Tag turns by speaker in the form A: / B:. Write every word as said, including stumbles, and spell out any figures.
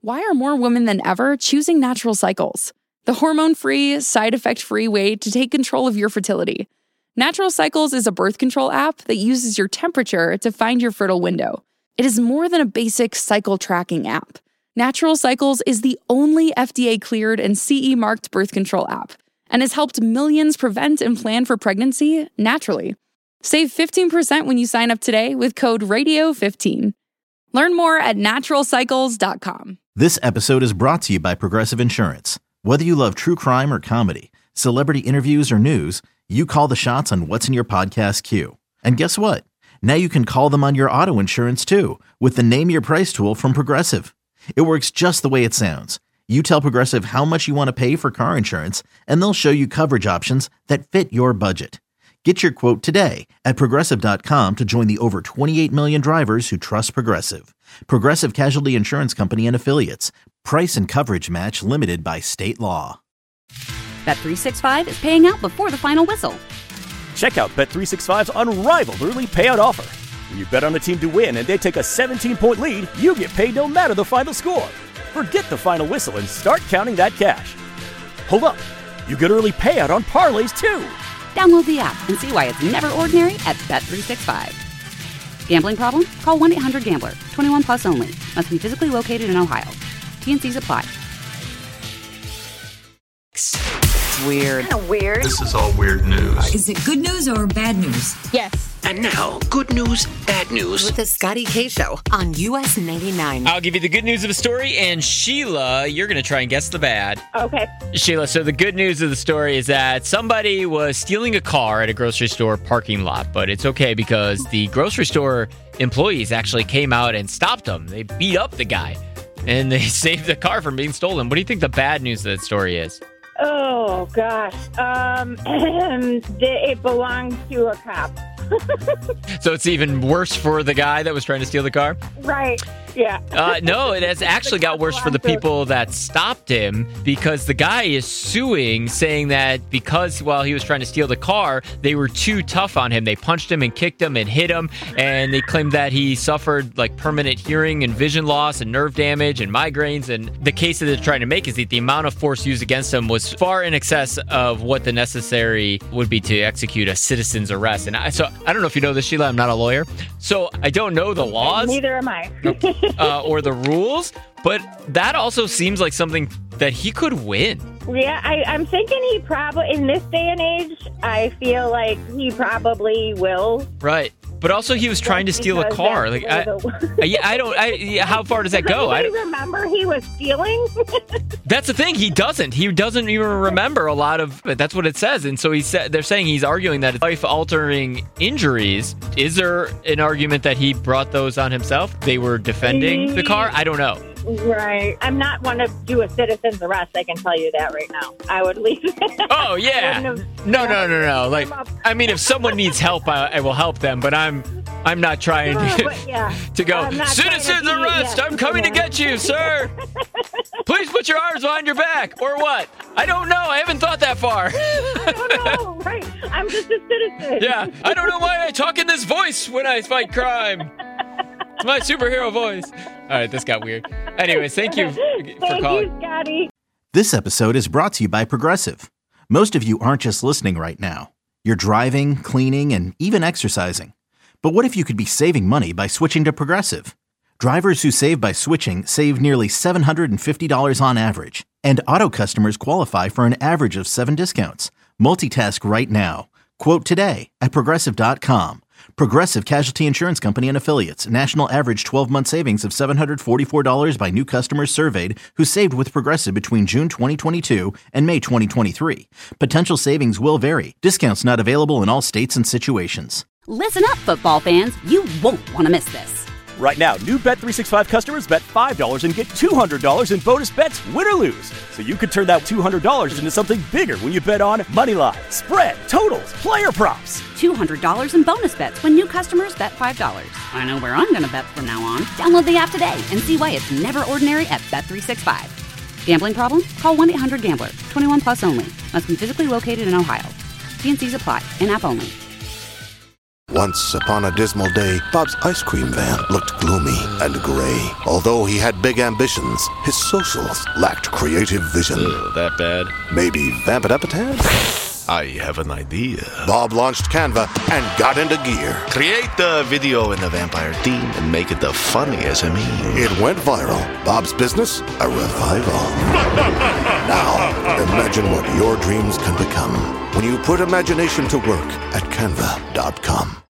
A: why are more women than ever choosing Natural Cycles? The hormone-free, side-effect-free way to take control of your fertility. Natural Cycles is a birth control app that uses your temperature to find your fertile window. It is more than a basic cycle tracking app. Natural Cycles is the only F D A-cleared and C E-marked birth control app and has helped millions prevent and plan for pregnancy naturally. Save fifteen percent when you sign up today with code radio fifteen. Learn more at natural cycles dot com.
B: This episode is brought to you by Progressive Insurance. Whether you love true crime or comedy, celebrity interviews or news, you call the shots on what's in your podcast queue. And guess what? Now you can call them on your auto insurance too with the Name Your Price tool from Progressive. It works just the way it sounds. You tell Progressive how much you want to pay for car insurance, and they'll show you coverage options that fit your budget. Get your quote today at progressive dot com to join the over twenty-eight million drivers who trust Progressive. Progressive Casualty Insurance Company and Affiliates. Price and coverage match limited by state law.
C: Bet three sixty-five is paying out before the final whistle.
D: Check out Bet three sixty-five's unrivaled early payout offer. When you bet on a team to win and they take a seventeen-point lead, you get paid no matter the final score. Forget the final whistle and start counting that cash. Hold up. You get early payout on parlays, too.
C: Download the app and see why it's never ordinary at Bet three sixty-five. Gambling problem? Call one eight hundred gambler. twenty-one plus only. Must be physically located in Ohio. T N Cs apply.
E: Weird.
F: Kind of weird.
G: This is all weird news.
H: Is it good news or bad news?
F: Yes.
G: And now, good news, bad news.
E: With the Scotty K Show on U S ninety-nine.
I: I'll give you the good news of the story, and Sheila, you're going to try and guess the bad.
F: Okay.
I: Sheila, so the good news of the story is that somebody was stealing a car at a grocery store parking lot, but it's okay because the grocery store employees actually came out and stopped them. They beat up the guy, and they saved the car from being stolen. What do you think the bad news of that story is?
F: Oh, gosh. Um, it belonged to a cop.
I: So it's even worse for the guy that was trying to steal the car?
F: Right. Yeah.
I: Uh, no, it has actually got worse for the people that stopped him because the guy is suing, saying that because while he was trying to steal the car, they were too tough on him. They punched him and kicked him and hit him, and they claimed that he suffered like permanent hearing and vision loss and nerve damage and migraines. And the case that they're trying to make is that the amount of force used against him was far in excess of what the necessary would be to execute a citizen's arrest. And I, so I don't know if you know this, Sheila. I'm not a lawyer, so I don't know the laws.
F: Neither am I.
I: uh, or the rules, but that also seems like something that he could win.
F: Yeah, I, I'm thinking he probably, in this day and age, I feel like he probably will.
I: Right. But also he was trying to steal a car. Like, I, I, yeah, I don't, I, yeah, how far does that go?
F: I
I: I
F: don't remember he was stealing.
I: That's the thing. He doesn't. He doesn't even remember a lot of, that's what it says. And so he said, they're saying he's arguing that it's life-altering injuries. Is there an argument that he brought those on himself? They were defending the car? I don't know.
F: Right. I'm not one to do a citizen's arrest. I can tell you that right now. I would leave.
I: Oh, yeah. No, no, no, no. Like, I mean, if someone needs help, I, I will help them. But I'm I'm not trying
F: Sure,
I: to,
F: but yeah.
I: to go,
F: I'm not
I: citizen's
F: trying to be-
I: arrest.
F: yeah,
I: I'm coming to
F: yeah.
I: get you, sir. Please put your arms behind your back. Or what? I don't know. I haven't thought that far.
F: I don't know. Right. I'm just a citizen.
I: Yeah. I don't know why I talk in this voice when I fight crime. It's my superhero voice. All right, this got weird. Anyways, thank you for
F: Thank
I: calling.
F: you, Scotty.
B: This episode is brought to you by Progressive. Most of you aren't just listening right now. You're driving, cleaning, and even exercising. But what if you could be saving money by switching to Progressive? Drivers who save by switching save nearly seven hundred fifty dollars on average. And auto customers qualify for an average of seven discounts. Multitask right now. Quote today at progressive dot com. Progressive Casualty Insurance Company and Affiliates. National average twelve-month savings of seven hundred forty-four dollars by new customers surveyed who saved with Progressive between June twenty twenty-two and May twenty twenty-three. Potential savings will vary. Discounts not available in all states and situations.
C: Listen up, football fans. You won't want to miss this.
D: Right now, new Bet three sixty-five customers bet five dollars and get two hundred dollars in bonus bets, win or lose. So you could turn that two hundred dollars into something bigger when you bet on money line, spread, totals, player props.
C: two hundred dollars in bonus bets when new customers bet five dollars. I know where I'm going to bet from now on. Download the app today and see why it's never ordinary at Bet three sixty-five. Gambling problem? Call one eight hundred gambler. twenty-one plus only. Must be physically located in Ohio. T N Cs apply. In-app only.
J: Once upon a dismal day, Bob's ice cream van looked gloomy and gray. Although he had big ambitions, his socials lacked creative vision.
K: Ugh, that bad?
J: Maybe vamp it up a tad?
K: I have an idea.
J: Bob launched Canva and got into gear.
K: Create the video in the vampire theme and make it the funniest I mean.
J: It went viral. Bob's business, a revival. Now, imagine what your dreams can become when you put imagination to work at canva dot com.